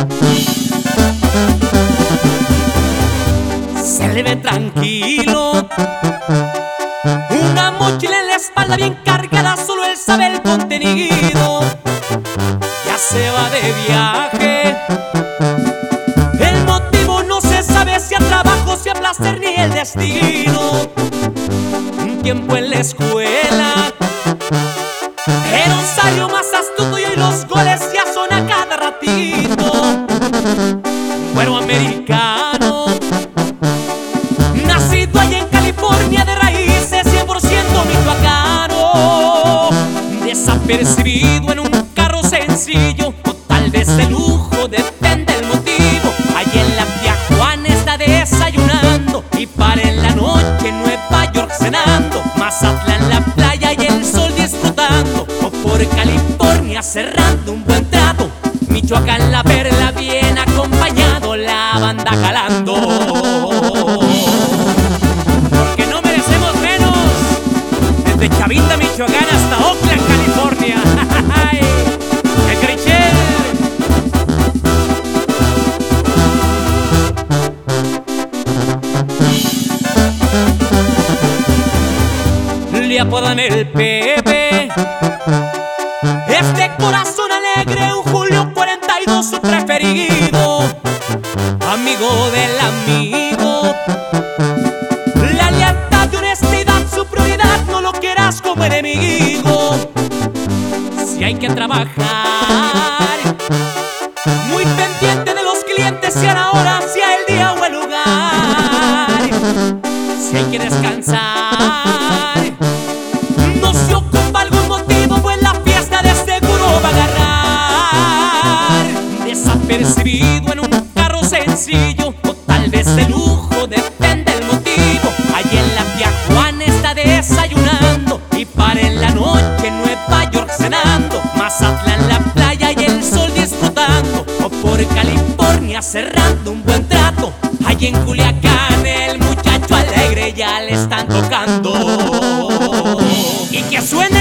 Se le ve tranquilo, una mochila en la espalda bien cargada, solo él sabe el contenido. Ya se va de viaje, el motivo no se sabe, si a trabajo, si a placer ni el destino. Un tiempo en la escuela era un sabio más astuto y hoy los goles ya son a cada ratito. Güero americano, nacido allá en California, de raíces 100% michoacano. Desapercibido en un carro sencillo, o tal vez de lujo, depende el motivo. Allí en la tía Juana está desayunando, y para en la noche en Nueva York cenando. Mazatlán la playa y el sol disfrutando, o por California cerrando un buen trato. Michoacán la perla bien acompañado, la banda jalando. Porque no merecemos menos, desde Chavita, Michoacán hasta Oakland, California. ¡El Crichel! Le apodan el Pepe, es de corazón alegre, un Julio 42 su preferido. Amigo del amigo, la lealtad y honestidad su prioridad, no lo quieras como enemigo. Si hay que trabajar, muy pendiente de los clientes, sea la hora, sea el día o el lugar. Si hay que descansar, no se ocupa algún motivo, pues la fiesta de seguro va a agarrar. Desapercibido en un carro sencillo, o tal vez de lujo, depende el motivo. Allí en la tía Juana está desayunando, y para en la noche en Nueva York cenando. Mazatlán la playa y el sol disfrutando, o por California cerrando un buen trato. Allí en Culiacán el muchacho alegre ya le están tocando. Y que suene